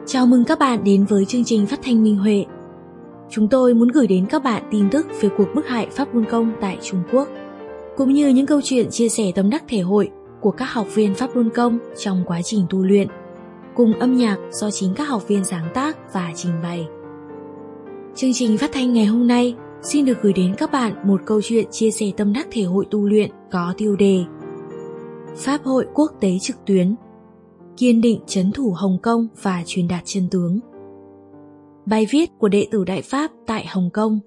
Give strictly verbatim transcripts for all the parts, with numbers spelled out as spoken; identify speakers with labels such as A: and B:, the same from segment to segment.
A: Chào mừng các bạn đến với chương trình phát thanh Minh Huệ. Chúng tôi muốn gửi đến các bạn tin tức về cuộc bức hại Pháp Luân Công tại Trung Quốc, cũng như những câu chuyện chia sẻ tâm đắc thể hội của các học viên Pháp Luân Công trong quá trình tu luyện, cùng âm nhạc do chính các học viên sáng tác và trình bày. Chương trình phát thanh ngày hôm nay xin được gửi đến các bạn một câu chuyện chia sẻ tâm đắc thể hội tu luyện có tiêu đề Pháp hội quốc tế trực tuyến, kiên định trấn thủ Hồng Kông và truyền đạt chân tướng. Bài viết của đệ tử Đại Pháp tại Hồng Kông.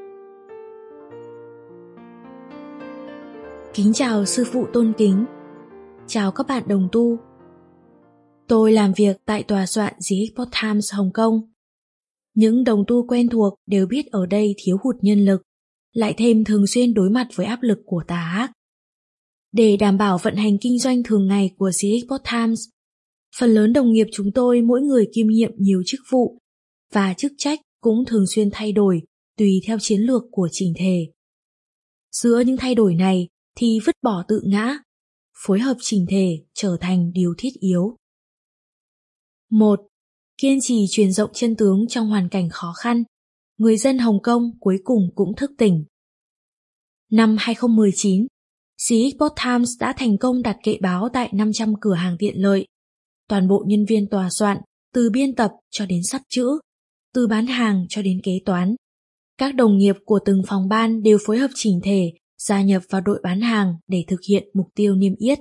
A: Kính chào sư phụ tôn kính. Chào các bạn đồng tu. Tôi làm việc tại tòa soạn The Epoch Times Hồng Kông. Những đồng tu quen thuộc đều biết ở đây thiếu hụt nhân lực, lại thêm thường xuyên đối mặt với áp lực của tà ác. Để đảm bảo vận hành kinh doanh thường ngày của The Epoch Times, phần lớn đồng nghiệp chúng tôi mỗi người kiêm nhiệm nhiều chức vụ và chức trách cũng thường xuyên thay đổi tùy theo chiến lược của chỉnh thể. Giữa những thay đổi này thì vứt bỏ tự ngã, phối hợp chỉnh thể trở thành điều thiết yếu. một. Kiên trì truyền rộng chân tướng trong hoàn cảnh khó khăn, người dân Hồng Kông cuối cùng cũng thức tỉnh. Năm hai không một chín, The Epoch Times đã thành công đặt kệ báo tại năm trăm cửa hàng tiện lợi. Toàn bộ nhân viên tòa soạn, từ biên tập cho đến sắp chữ, từ bán hàng cho đến kế toán, các đồng nghiệp của từng phòng ban đều phối hợp chỉnh thể, gia nhập vào đội bán hàng để thực hiện mục tiêu niêm yết.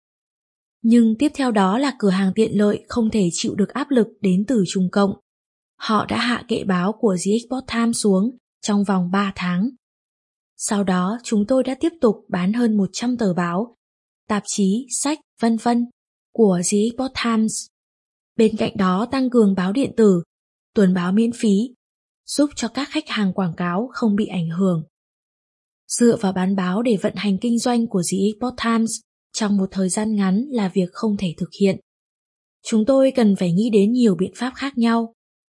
A: Nhưng tiếp theo đó là cửa hàng tiện lợi không thể chịu được áp lực đến từ Trung Cộng. Họ đã hạ kệ báo của The Epoch Times xuống trong vòng ba tháng. Sau đó chúng tôi đã tiếp tục bán hơn một trăm tờ báo, tạp chí, sách, vân vân của The Epoch Times. Bên cạnh đó tăng cường báo điện tử, tuần báo miễn phí, giúp cho các khách hàng quảng cáo không bị ảnh hưởng. Dựa vào bán báo để vận hành kinh doanh của The Epoch Times trong một thời gian ngắn là việc không thể thực hiện. Chúng tôi cần phải nghĩ đến nhiều biện pháp khác nhau.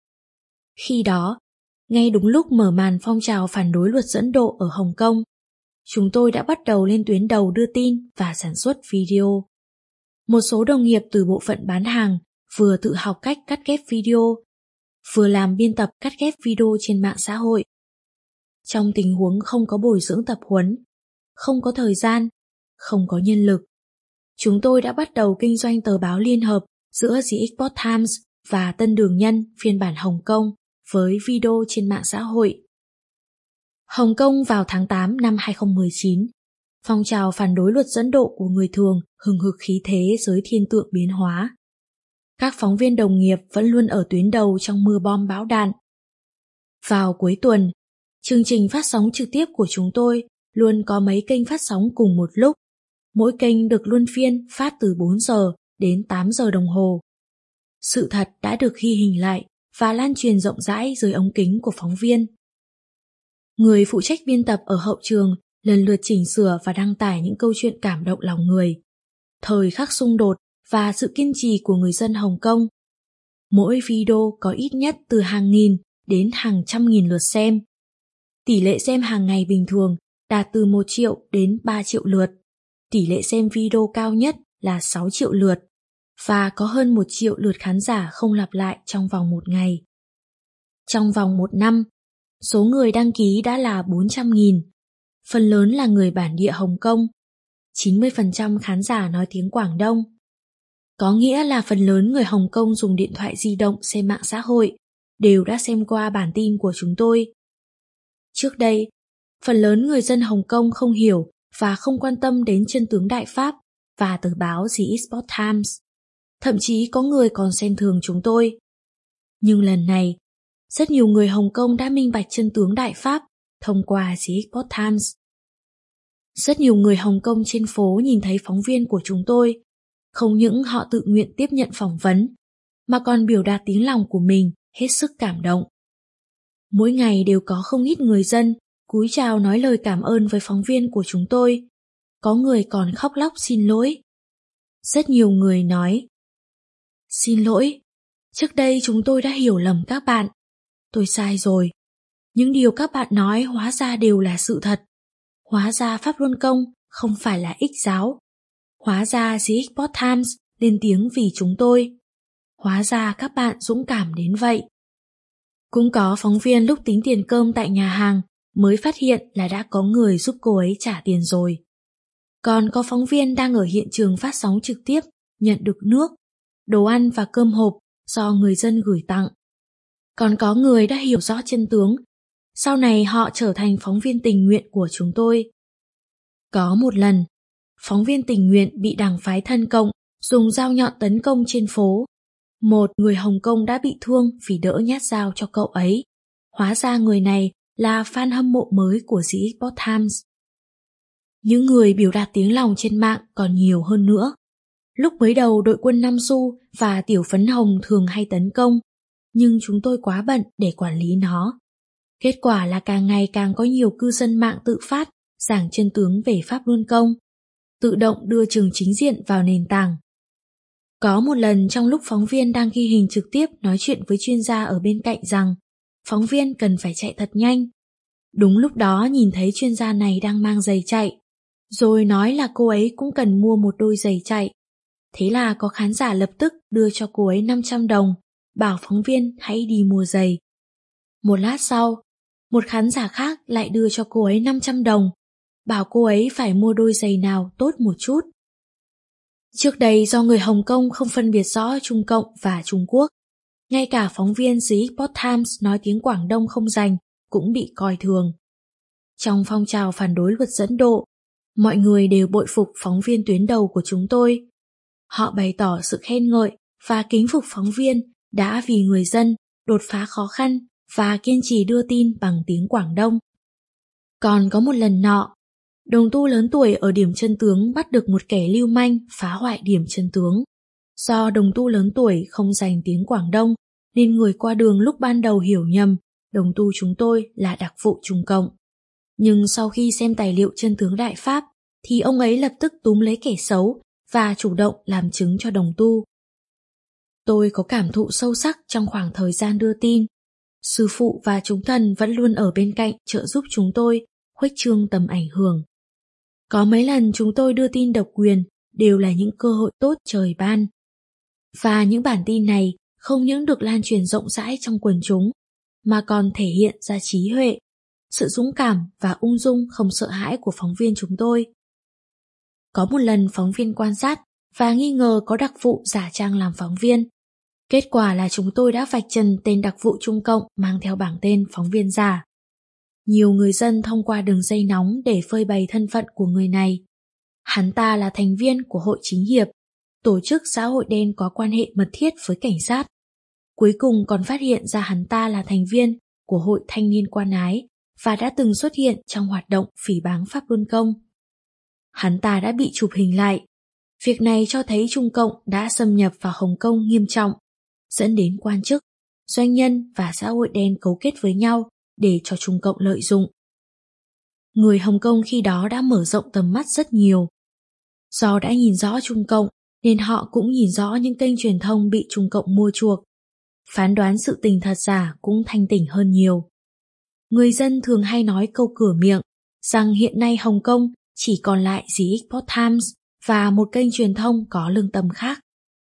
A: Khi đó, ngay đúng lúc mở màn phong trào phản đối luật dẫn độ ở Hồng Kông, chúng tôi đã bắt đầu lên tuyến đầu đưa tin và sản xuất video. Một số đồng nghiệp từ bộ phận bán hàng vừa tự học cách cắt ghép video, vừa làm biên tập cắt ghép video trên mạng xã hội. Trong tình huống không có bồi dưỡng tập huấn, không có thời gian, không có nhân lực, chúng tôi đã bắt đầu kinh doanh tờ báo liên hợp giữa The Epoch Times và Tân Đường Nhân phiên bản Hồng Kông với video trên mạng xã hội. Hồng Kông vào tháng tám năm hai không một chín, phong trào phản đối luật dẫn độ của người thường hừng hực khí thế dưới thiên tượng biến hóa. Các phóng viên đồng nghiệp vẫn luôn ở tuyến đầu trong mưa bom bão đạn. Vào cuối tuần, chương trình phát sóng trực tiếp của chúng tôi luôn có mấy kênh phát sóng cùng một lúc. Mỗi kênh được luân phiên phát từ bốn giờ đến tám giờ đồng hồ. Sự thật đã được ghi hình lại và lan truyền rộng rãi dưới ống kính của phóng viên. Người phụ trách biên tập ở hậu trường lần lượt chỉnh sửa và đăng tải những câu chuyện cảm động lòng người, thời khắc xung đột và sự kiên trì của người dân Hồng Kông. Mỗi video có ít nhất từ hàng nghìn đến hàng trăm nghìn lượt xem. Tỷ lệ xem hàng ngày bình thường đạt từ một triệu đến ba triệu lượt. Tỷ lệ xem video cao nhất là sáu triệu lượt và có hơn một triệu lượt khán giả không lặp lại trong vòng một ngày. Trong vòng một năm, số người đăng ký đã là bốn trăm nghìn, phần lớn là người bản địa Hồng Kông, chín mươi phần trăm khán giả nói tiếng Quảng Đông. Có nghĩa là phần lớn người Hồng Kông dùng điện thoại di động xem mạng xã hội đều đã xem qua bản tin của chúng tôi. Trước đây, phần lớn người dân Hồng Kông không hiểu và không quan tâm đến chân tướng Đại Pháp và tờ báo The Epoch Times. Thậm chí có người còn xem thường chúng tôi. Nhưng lần này, rất nhiều người Hồng Kông đã minh bạch chân tướng Đại Pháp thông qua The Epoch Times. Rất nhiều người Hồng Kông trên phố nhìn thấy phóng viên của chúng tôi, không những họ tự nguyện tiếp nhận phỏng vấn, mà còn biểu đạt tiếng lòng của mình hết sức cảm động. Mỗi ngày đều có không ít người dân cúi chào nói lời cảm ơn với phóng viên của chúng tôi. Có người còn khóc lóc xin lỗi. Rất nhiều người nói: "Xin lỗi, trước đây chúng tôi đã hiểu lầm các bạn. Tôi sai rồi. Những điều các bạn nói hóa ra đều là sự thật. Hóa ra Pháp Luân Công không phải là ích giáo. Hóa ra The Epoch Times lên tiếng vì chúng tôi. Hóa ra các bạn dũng cảm đến vậy. Cũng có phóng viên lúc tính tiền cơm tại nhà hàng mới phát hiện là đã có người giúp cô ấy trả tiền rồi. Còn có phóng viên đang ở hiện trường phát sóng trực tiếp nhận được nước, đồ ăn và cơm hộp do người dân gửi tặng. Còn có người đã hiểu rõ chân tướng, sau này họ trở thành phóng viên tình nguyện của chúng tôi. Có một lần, phóng viên tình nguyện bị đảng phái thân cộng dùng dao nhọn tấn công trên phố. Một người Hồng Kông đã bị thương vì đỡ nhát dao cho cậu ấy. Hóa ra người này là fan hâm mộ mới của The Epoch Times. Những người biểu đạt tiếng lòng trên mạng còn nhiều hơn nữa. Lúc mới đầu đội quân Nam Du và tiểu phấn hồng thường hay tấn công, nhưng chúng tôi quá bận để quản lý nó. Kết quả là càng ngày càng có nhiều cư dân mạng tự phát giảng chân tướng về Pháp Luân Công, tự động đưa trường chính diện vào nền tảng. Có một lần trong lúc phóng viên đang ghi hình trực tiếp nói chuyện với chuyên gia ở bên cạnh rằng phóng viên cần phải chạy thật nhanh. Đúng lúc đó nhìn thấy chuyên gia này đang mang giày chạy, rồi nói là cô ấy cũng cần mua một đôi giày chạy. Thế là có khán giả lập tức đưa cho cô ấy năm trăm đồng, bảo phóng viên hãy đi mua giày. Một lát sau, một khán giả khác lại đưa cho cô ấy năm trăm đồng, bảo cô ấy phải mua đôi giày nào tốt một chút. Trước đây do người Hồng Kông không phân biệt rõ Trung Cộng và Trung Quốc, ngay cả phóng viên The Epoch Times nói tiếng Quảng Đông không rành cũng bị coi thường. Trong phong trào phản đối luật dẫn độ, mọi người đều bội phục phóng viên tuyến đầu của chúng tôi. Họ bày tỏ sự khen ngợi và kính phục phóng viên đã vì người dân đột phá khó khăn và kiên trì đưa tin bằng tiếng Quảng Đông. Còn có một lần nọ, đồng tu lớn tuổi ở điểm chân tướng bắt được một kẻ lưu manh phá hoại điểm chân tướng. Do đồng tu lớn tuổi không rành tiếng Quảng Đông, nên người qua đường lúc ban đầu hiểu nhầm đồng tu chúng tôi là đặc vụ Trung Cộng. Nhưng sau khi xem tài liệu chân tướng Đại Pháp, thì ông ấy lập tức túm lấy kẻ xấu và chủ động làm chứng cho đồng tu. Tôi có cảm thụ sâu sắc trong khoảng thời gian đưa tin. Sư phụ và chúng thần vẫn luôn ở bên cạnh trợ giúp chúng tôi khuếch trương tầm ảnh hưởng. Có mấy lần chúng tôi đưa tin độc quyền đều là những cơ hội tốt trời ban. Và những bản tin này không những được lan truyền rộng rãi trong quần chúng, mà còn thể hiện ra trí huệ, sự dũng cảm và ung dung không sợ hãi của phóng viên chúng tôi. Có một lần phóng viên quan sát và nghi ngờ có đặc vụ giả trang làm phóng viên. Kết quả là chúng tôi đã vạch trần tên đặc vụ Trung Cộng mang theo bảng tên phóng viên giả. Nhiều người dân thông qua đường dây nóng để phơi bày thân phận của người này. Hắn ta là thành viên của Hội Chính Hiệp, tổ chức xã hội đen có quan hệ mật thiết với cảnh sát. Cuối cùng còn phát hiện ra hắn ta là thành viên của Hội Thanh niên Quan ái và đã từng xuất hiện trong hoạt động phỉ báng Pháp Luân Công. Hắn ta đã bị chụp hình lại. Việc này cho thấy Trung Cộng đã xâm nhập vào Hồng Kông nghiêm trọng, dẫn đến quan chức, doanh nhân và xã hội đen cấu kết với nhau để cho Trung Cộng lợi dụng. Người Hồng Kông khi đó đã mở rộng tầm mắt rất nhiều. Do đã nhìn rõ Trung Cộng nên họ cũng nhìn rõ những kênh truyền thông bị Trung Cộng mua chuộc. Phán đoán sự tình thật giả cũng thanh tỉnh hơn nhiều. Người dân thường hay nói câu cửa miệng rằng hiện nay Hồng Kông chỉ còn lại The Epoch Times và một kênh truyền thông có lương tâm khác.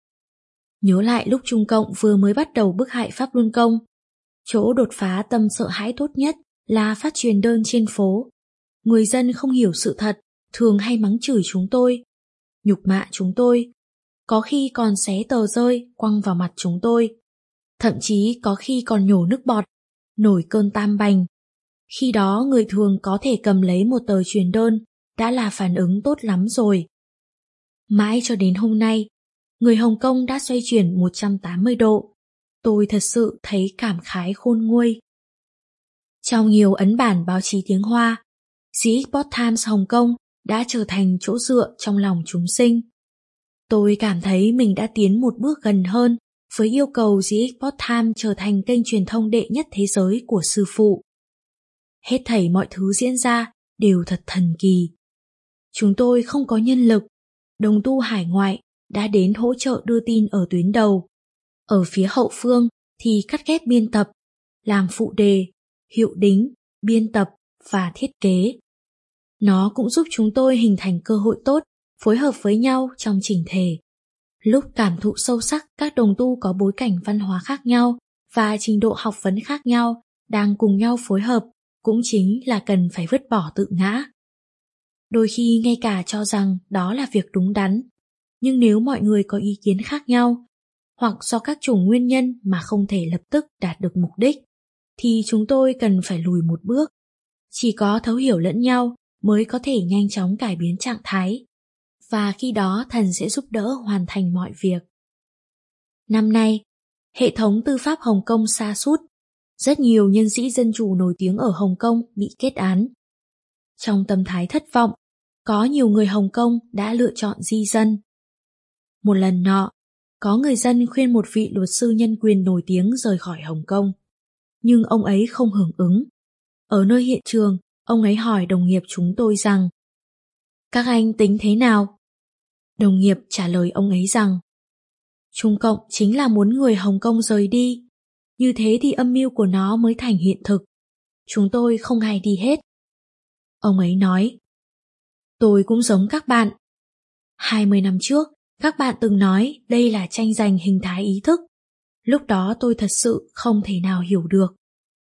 A: Nhớ lại lúc Trung Cộng vừa mới bắt đầu bức hại Pháp Luân Công, chỗ đột phá tâm sợ hãi tốt nhất là phát truyền đơn trên phố. Người dân không hiểu sự thật, thường hay mắng chửi chúng tôi, nhục mạ chúng tôi, có khi còn xé tờ rơi quăng vào mặt chúng tôi, thậm chí có khi còn nhổ nước bọt, nổi cơn tam bành. Khi đó người thường có thể cầm lấy một tờ truyền đơn đã là phản ứng tốt lắm rồi. Mãi cho đến hôm nay, người Hồng Kông đã xoay chuyển một trăm tám mươi độ. Tôi thật sự thấy cảm khái khôn nguôi. Trong nhiều ấn bản báo chí tiếng Hoa, The Epoch Times Hồng Kông đã trở thành chỗ dựa trong lòng chúng sinh. Tôi cảm thấy mình đã tiến một bước gần hơn với yêu cầu The Epoch Times trở thành kênh truyền thông đệ nhất thế giới của sư phụ. Hết thảy mọi thứ diễn ra đều thật thần kỳ. Chúng tôi không có nhân lực, đồng tu hải ngoại đã đến hỗ trợ đưa tin ở tuyến đầu. Ở phía hậu phương thì cắt ghép biên tập, làm phụ đề, hiệu đính, biên tập và thiết kế. Nó cũng giúp chúng tôi hình thành cơ hội tốt, phối hợp với nhau trong chỉnh thể. Lúc cảm thụ sâu sắc các đồng tu có bối cảnh văn hóa khác nhau và trình độ học vấn khác nhau đang cùng nhau phối hợp, cũng chính là cần phải vứt bỏ tự ngã. Đôi khi ngay cả cho rằng đó là việc đúng đắn, nhưng nếu mọi người có ý kiến khác nhau, hoặc do các chủng nguyên nhân mà không thể lập tức đạt được mục đích, thì chúng tôi cần phải lùi một bước. Chỉ có thấu hiểu lẫn nhau mới có thể nhanh chóng cải biến trạng thái, và khi đó thần sẽ giúp đỡ hoàn thành mọi việc. Năm nay, hệ thống tư pháp Hồng Kông sa sút, rất nhiều nhân sĩ dân chủ nổi tiếng ở Hồng Kông bị kết án. Trong tâm thái thất vọng, có nhiều người Hồng Kông đã lựa chọn di dân. Một lần nọ, có người dân khuyên một vị luật sư nhân quyền nổi tiếng rời khỏi Hồng Kông, nhưng ông ấy không hưởng ứng. Ở nơi hiện trường, ông ấy hỏi đồng nghiệp chúng tôi rằng: "Các anh tính thế nào?" Đồng nghiệp trả lời ông ấy rằng: "Trung Cộng chính là muốn người Hồng Kông rời đi, như thế thì âm mưu của nó mới thành hiện thực. Chúng tôi không ai đi hết." Ông ấy nói: "Tôi cũng giống các bạn. hai mươi năm trước, các bạn từng nói đây là tranh giành hình thái ý thức. Lúc đó tôi thật sự không thể nào hiểu được."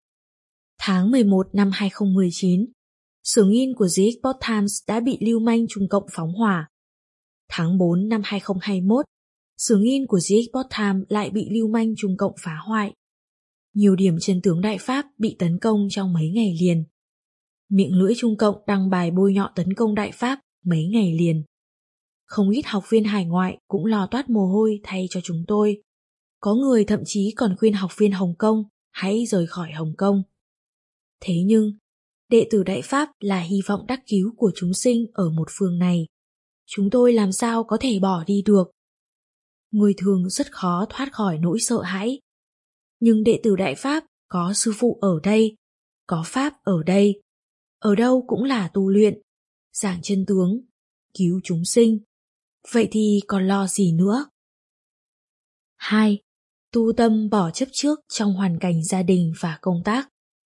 A: Tháng mười một năm hai không một chín, xưởng in của The Export Times đã bị lưu manh Trung Cộng phóng hỏa. Tháng tư năm hai không hai mốt, xưởng in của The Export Times lại bị lưu manh Trung Cộng phá hoại. Nhiều điểm chân tướng Đại Pháp bị tấn công trong mấy ngày liền. Miệng lưỡi Trung Cộng đăng bài bôi nhọ tấn công Đại Pháp mấy ngày liền. Không ít học viên hải ngoại cũng lo toát mồ hôi thay cho chúng tôi. Có người thậm chí còn khuyên học viên Hồng Kông hãy rời khỏi Hồng Kông. Thế nhưng, đệ tử Đại Pháp là hy vọng đắc cứu của chúng sinh ở một phương này. Chúng tôi làm sao có thể bỏ đi được? Người thường rất khó thoát khỏi nỗi sợ hãi. Nhưng đệ tử Đại Pháp có sư phụ ở đây, có Pháp ở đây, ở đâu cũng là tu luyện, giảng chân tướng, cứu chúng sinh. Vậy thì còn lo gì nữa? hai. Tu tâm bỏ chấp trước trong hoàn cảnh gia đình và công tác.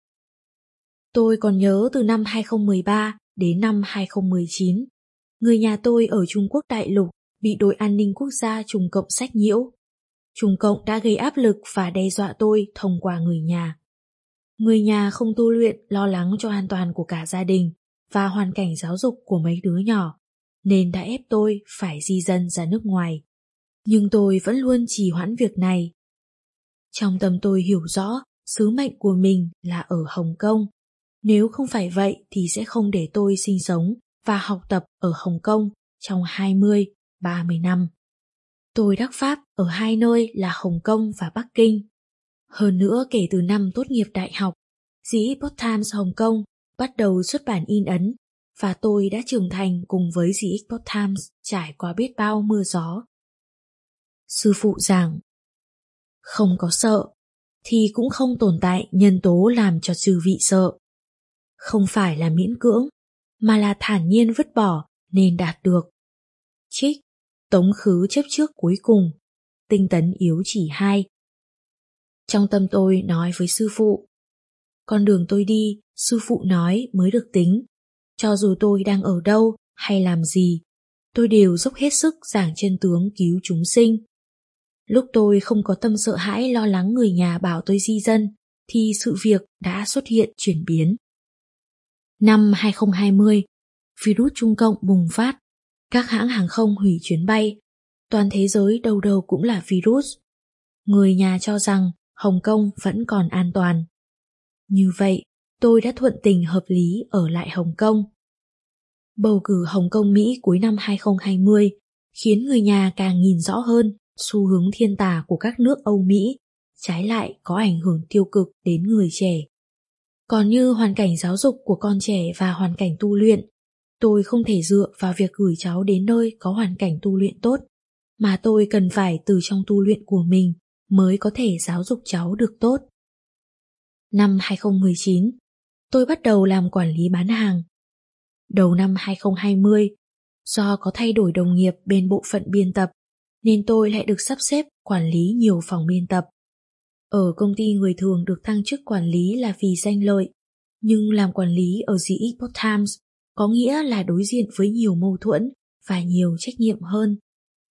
A: Tôi còn nhớ từ năm hai không một ba đến năm hai không một chín, người nhà tôi ở Trung Quốc đại lục bị đội an ninh quốc gia Trung Cộng sách nhiễu. Trung Cộng đã gây áp lực và đe dọa tôi thông qua người nhà. Người nhà không tu luyện, lo lắng cho an toàn của cả gia đình và hoàn cảnh giáo dục của mấy đứa nhỏ, nên đã ép tôi phải di dân ra nước ngoài. Nhưng tôi vẫn luôn trì hoãn việc này. Trong tâm tôi hiểu rõ sứ mệnh của mình là ở Hồng Kông. Nếu không phải vậy thì sẽ không để tôi sinh sống và học tập ở Hồng Kông trong hai mươi, ba mươi năm. Tôi đắc pháp ở hai nơi là Hồng Kông và Bắc Kinh. Hơn nữa, kể từ năm tốt nghiệp đại học, The Export Times Hồng Kông bắt đầu xuất bản in ấn và tôi đã trưởng thành cùng với The Export Times trải qua biết bao mưa gió. Sư phụ giảng: không có sợ thì cũng không tồn tại nhân tố làm cho chư vị sợ. Không phải là miễn cưỡng, mà là thản nhiên vứt bỏ nên đạt được. Trích Tống khứ chấp trước cuối cùng, tinh tấn yếu chỉ hai. Trong tâm tôi nói với sư phụ: con đường tôi đi, sư phụ nói mới được tính. Cho dù tôi đang ở đâu hay làm gì, tôi đều dốc hết sức giảng chân tướng cứu chúng sinh. Lúc tôi không có tâm sợ hãi lo lắng người nhà bảo tôi di dân, thì sự việc đã xuất hiện chuyển biến. Năm hai không hai không, virus Trung Cộng bùng phát, các hãng hàng không hủy chuyến bay, toàn thế giới đâu đâu cũng là virus. Người nhà cho rằng Hồng Kông vẫn còn an toàn. Như vậy, tôi đã thuận tình hợp lý ở lại Hồng Kông. Bầu cử Hồng Kông Mỹ cuối năm hai không hai không khiến người nhà càng nhìn rõ hơn xu hướng thiên tà của các nước Âu Mỹ, trái lại có ảnh hưởng tiêu cực đến người trẻ. Còn như hoàn cảnh giáo dục của con trẻ và hoàn cảnh tu luyện, tôi không thể dựa vào việc gửi cháu đến nơi có hoàn cảnh tu luyện tốt, mà tôi cần phải từ trong tu luyện của mình mới có thể giáo dục cháu được tốt. Năm hai không một chín, tôi bắt đầu làm quản lý bán hàng. Đầu năm hai không hai không, do có thay đổi đồng nghiệp bên bộ phận biên tập, nên tôi lại được sắp xếp quản lý nhiều phòng biên tập. Ở công ty người thường được thăng chức quản lý là vì danh lợi, nhưng làm quản lý ở The Export Times có nghĩa là đối diện với nhiều mâu thuẫn và nhiều trách nhiệm hơn.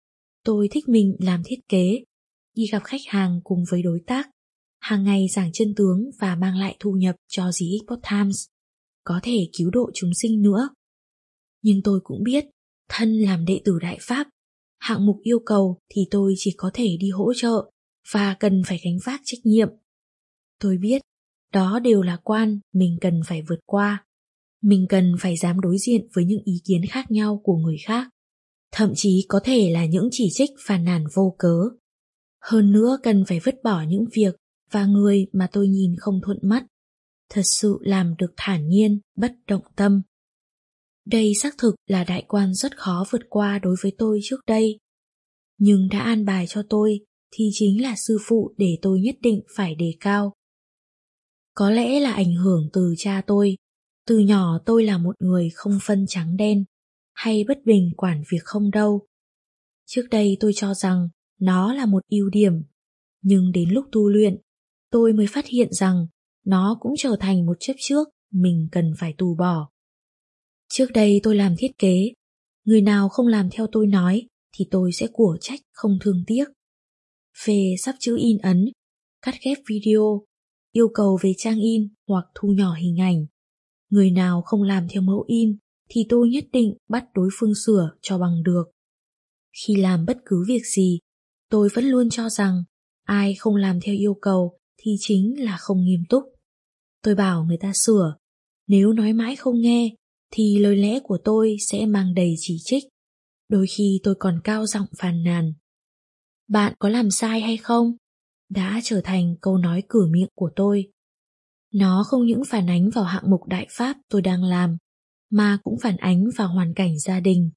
A: Tôi thích mình làm thiết kế, đi gặp khách hàng cùng với đối tác, hàng ngày giảng chân tướng và mang lại thu nhập cho The Epoch Times, có thể cứu độ chúng sinh nữa. Nhưng tôi cũng biết, thân làm đệ tử Đại Pháp, hạng mục yêu cầu thì tôi chỉ có thể đi hỗ trợ và cần phải gánh vác trách nhiệm. Tôi biết, đó đều là quan mình cần phải vượt qua. Mình cần phải dám đối diện với những ý kiến khác nhau của người khác, thậm chí có thể là những chỉ trích phàn nàn vô cớ. Hơn nữa cần phải vứt bỏ những việc và người mà tôi nhìn không thuận mắt, thật sự làm được thản nhiên, bất động tâm. Đây xác thực là đại quan rất khó vượt qua đối với tôi trước đây. Nhưng đã an bài cho tôi thì chính là sư phụ để tôi nhất định phải đề cao. Có lẽ là ảnh hưởng từ cha tôi. Từ nhỏ tôi là một người không phân trắng đen, hay bất bình quản việc không đâu. Trước đây tôi cho rằng nó là một ưu điểm, nhưng đến lúc tu luyện, tôi mới phát hiện rằng nó cũng trở thành một chấp trước mình cần phải từ bỏ. Trước đây tôi làm thiết kế, người nào không làm theo tôi nói thì tôi sẽ của trách không thương tiếc. Về sắp chữ in ấn, cắt ghép video, yêu cầu về trang in hoặc thu nhỏ hình ảnh, người nào không làm theo mẫu in thì tôi nhất định bắt đối phương sửa cho bằng được. Khi làm bất cứ việc gì, tôi vẫn luôn cho rằng ai không làm theo yêu cầu thì chính là không nghiêm túc. Tôi bảo người ta sửa, nếu nói mãi không nghe thì lời lẽ của tôi sẽ mang đầy chỉ trích. Đôi khi tôi còn cao giọng phàn nàn. Bạn có làm sai hay không? Đã trở thành câu nói cửa miệng của tôi. Nó không những phản ánh vào hạng mục Đại Pháp tôi đang làm, mà cũng phản ánh vào hoàn cảnh gia đình.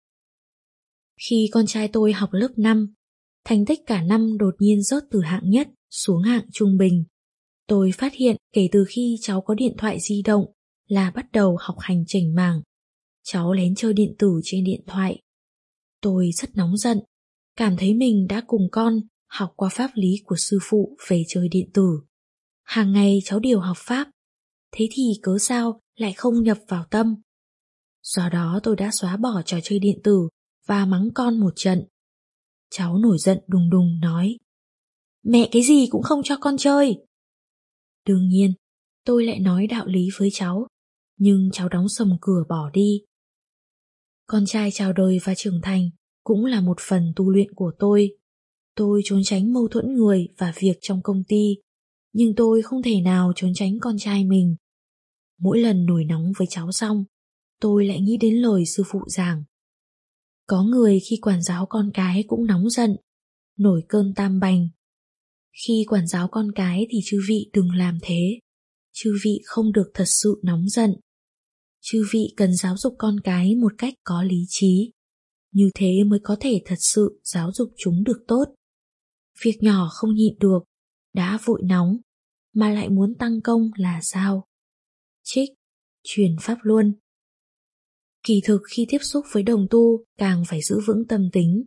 A: Khi con trai tôi học lớp năm, thành tích cả năm đột nhiên rớt từ hạng nhất xuống hạng trung bình. Tôi phát hiện kể từ khi cháu có điện thoại di động là bắt đầu học hành chểnh mảng. Cháu lén chơi điện tử trên điện thoại. Tôi rất nóng giận, cảm thấy mình đã cùng con học qua pháp lý của sư phụ về chơi điện tử. Hàng ngày cháu đều học pháp, thế thì cớ sao lại không nhập vào tâm. Do đó tôi đã xóa bỏ trò chơi điện tử và mắng con một trận. Cháu nổi giận đùng đùng nói, mẹ cái gì cũng không cho con chơi. Đương nhiên, tôi lại nói đạo lý với cháu, nhưng cháu đóng sầm cửa bỏ đi. Con trai chào đời và trưởng thành cũng là một phần tu luyện của tôi. Tôi trốn tránh mâu thuẫn người và việc trong công ty, nhưng tôi không thể nào trốn tránh con trai mình. Mỗi lần nổi nóng với cháu xong, tôi lại nghĩ đến lời sư phụ giảng. Có người khi quản giáo con cái cũng nóng giận, nổi cơn tam bành. Khi quản giáo con cái thì chư vị đừng làm thế. Chư vị không được thật sự nóng giận. Chư vị cần giáo dục con cái một cách có lý trí. Như thế mới có thể thật sự giáo dục chúng được tốt. Việc nhỏ không nhịn được, đã vội nóng, mà lại muốn tăng công là sao? Trích, truyền pháp luân. Kỳ thực khi tiếp xúc với đồng tu càng phải giữ vững tâm tính.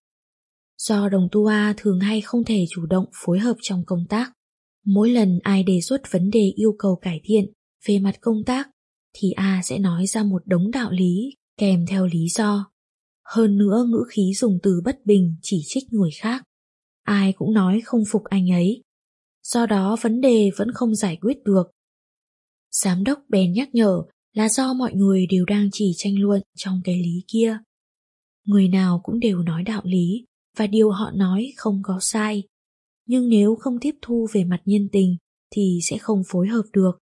A: Do đồng tu A thường hay không thể chủ động phối hợp trong công tác, mỗi lần ai đề xuất vấn đề yêu cầu cải thiện về mặt công tác thì A sẽ nói ra một đống đạo lý kèm theo lý do. Hơn nữa ngữ khí dùng từ bất bình chỉ trích người khác. Ai cũng nói không phục anh ấy. Do đó vấn đề vẫn không giải quyết được. Giám đốc bèn nhắc nhở là do mọi người đều đang chỉ tranh luận trong cái lý kia. Người nào cũng đều nói đạo lý và điều họ nói không có sai. Nhưng nếu không tiếp thu về mặt nhân tình thì sẽ không phối hợp được.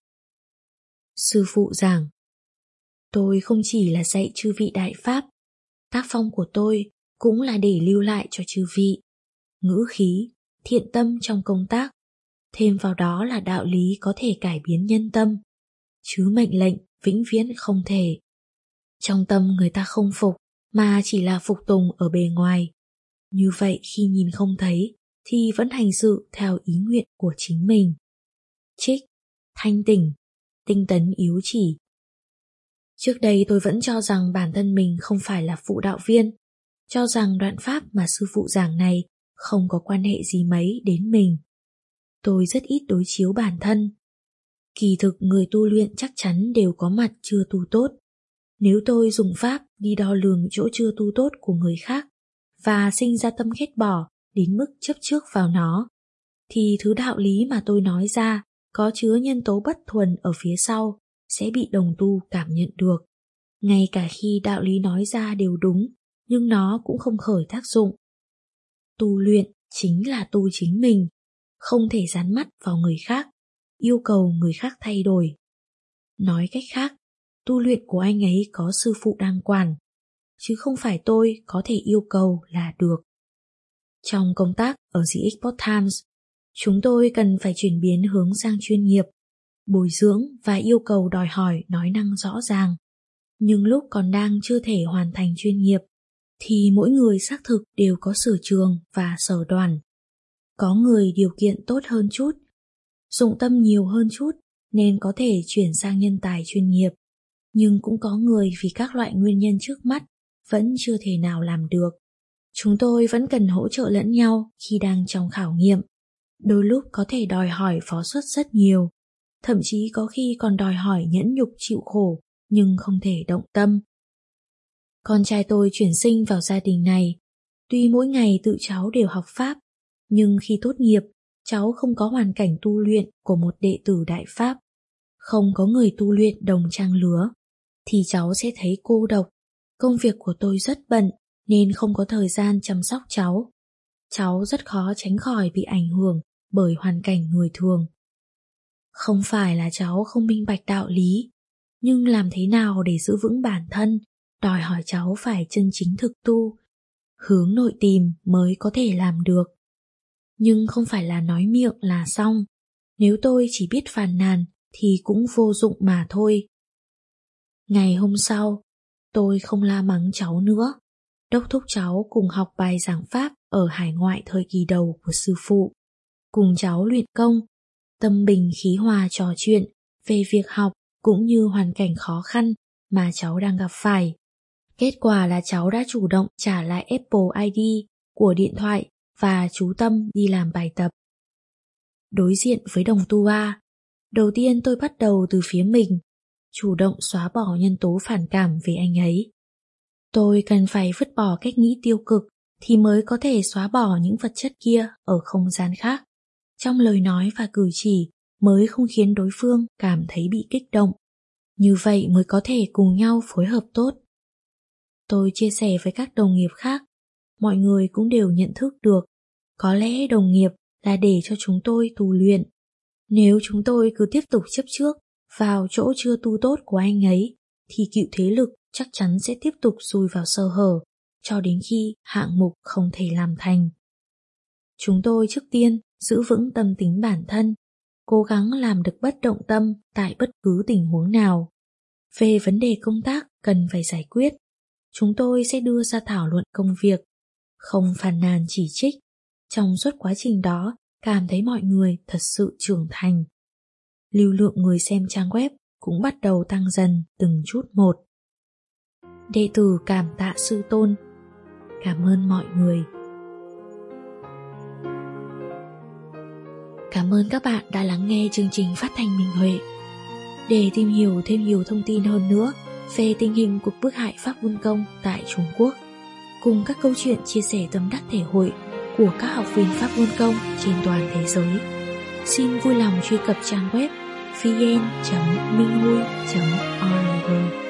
A: Sư phụ giảng, tôi không chỉ là dạy chư vị Đại Pháp, tác phong của tôi cũng là để lưu lại cho chư vị. Ngữ khí, thiện tâm trong công tác, thêm vào đó là đạo lý có thể cải biến nhân tâm, chứ mệnh lệnh vĩnh viễn không thể. Trong tâm người ta không phục, mà chỉ là phục tùng ở bề ngoài. Như vậy khi nhìn không thấy, thì vẫn hành sự theo ý nguyện của chính mình. Trích, thanh tỉnh, tinh tấn yếu chỉ. Trước đây tôi vẫn cho rằng bản thân mình không phải là phụ đạo viên, cho rằng đoạn pháp mà sư phụ giảng này không có quan hệ gì mấy đến mình. Tôi rất ít đối chiếu bản thân. Kỳ thực người tu luyện chắc chắn đều có mặt chưa tu tốt. Nếu tôi dùng pháp đi đo lường chỗ chưa tu tốt của người khác và sinh ra tâm ghét bỏ đến mức chấp trước vào nó, thì thứ đạo lý mà tôi nói ra có chứa nhân tố bất thuần ở phía sau sẽ bị đồng tu cảm nhận được. Ngay cả khi đạo lý nói ra đều đúng, nhưng nó cũng không khởi tác dụng. Tu luyện chính là tu chính mình, không thể dán mắt vào người khác, yêu cầu người khác thay đổi. Nói cách khác, tu luyện của anh ấy có sư phụ đang quản, chứ không phải tôi có thể yêu cầu là được. Trong công tác ở The Export Times, chúng tôi cần phải chuyển biến hướng sang chuyên nghiệp, bồi dưỡng và yêu cầu đòi hỏi nói năng rõ ràng. Nhưng lúc còn đang chưa thể hoàn thành chuyên nghiệp, thì mỗi người xác thực đều có sở trường và sở đoàn. Có người điều kiện tốt hơn chút, dụng tâm nhiều hơn chút nên có thể chuyển sang nhân tài chuyên nghiệp. Nhưng cũng có người vì các loại nguyên nhân trước mắt vẫn chưa thể nào làm được. Chúng tôi vẫn cần hỗ trợ lẫn nhau khi đang trong khảo nghiệm. Đôi lúc có thể đòi hỏi phó xuất rất nhiều, thậm chí có khi còn đòi hỏi nhẫn nhục chịu khổ nhưng không thể động tâm. Con trai tôi chuyển sinh vào gia đình này. Tuy mỗi ngày tự cháu đều học Pháp, nhưng khi tốt nghiệp, cháu không có hoàn cảnh tu luyện của một đệ tử Đại Pháp. Không có người tu luyện đồng trang lứa, thì cháu sẽ thấy cô độc. Công việc của tôi rất bận nên không có thời gian chăm sóc cháu. Cháu rất khó tránh khỏi bị ảnh hưởng bởi hoàn cảnh người thường. Không phải là cháu không minh bạch đạo lý, nhưng làm thế nào để giữ vững bản thân, đòi hỏi cháu phải chân chính thực tu, hướng nội tìm mới có thể làm được. Nhưng không phải là nói miệng là xong, nếu tôi chỉ biết phàn nàn thì cũng vô dụng mà thôi. Ngày hôm sau, tôi không la mắng cháu nữa, đốc thúc cháu cùng học bài giảng Pháp ở hải ngoại thời kỳ đầu của sư phụ, cùng cháu luyện công, tâm bình khí hòa trò chuyện về việc học cũng như hoàn cảnh khó khăn mà cháu đang gặp phải. Kết quả là cháu đã chủ động trả lại Apple i đê của điện thoại và chú tâm đi làm bài tập. Đối diện với đồng tu A, đầu tiên tôi bắt đầu từ phía mình, chủ động xóa bỏ nhân tố phản cảm về anh ấy. Tôi cần phải vứt bỏ cách nghĩ tiêu cực thì mới có thể xóa bỏ những vật chất kia ở không gian khác. Trong lời nói và cử chỉ mới không khiến đối phương cảm thấy bị kích động. Như vậy mới có thể cùng nhau phối hợp tốt. Tôi chia sẻ với các đồng nghiệp khác, mọi người cũng đều nhận thức được, có lẽ đồng nghiệp là để cho chúng tôi tu luyện. Nếu chúng tôi cứ tiếp tục chấp trước vào chỗ chưa tu tốt của anh ấy, thì cựu thế lực chắc chắn sẽ tiếp tục dùi vào sơ hở, cho đến khi hạng mục không thể làm thành. Chúng tôi trước tiên giữ vững tâm tính bản thân, cố gắng làm được bất động tâm tại bất cứ tình huống nào. Về vấn đề công tác cần phải giải quyết, chúng tôi sẽ đưa ra thảo luận công việc, không phàn nàn chỉ trích. Trong suốt quá trình đó, cảm thấy mọi người thật sự trưởng thành. Lưu lượng người xem trang web cũng bắt đầu tăng dần từng chút một. Đệ tử cảm tạ sư tôn. Cảm ơn mọi người. Cảm ơn các bạn đã lắng nghe chương trình phát thanh Minh Huệ. Để tìm hiểu thêm nhiều thông tin hơn nữa về tình hình cuộc bức hại Pháp Luân Công tại Trung Quốc, cùng các câu chuyện chia sẻ tâm đắc thể hội của các học viên Pháp Luân Công trên toàn thế giới, xin vui lòng truy cập trang web vn chấm minh hui chấm org.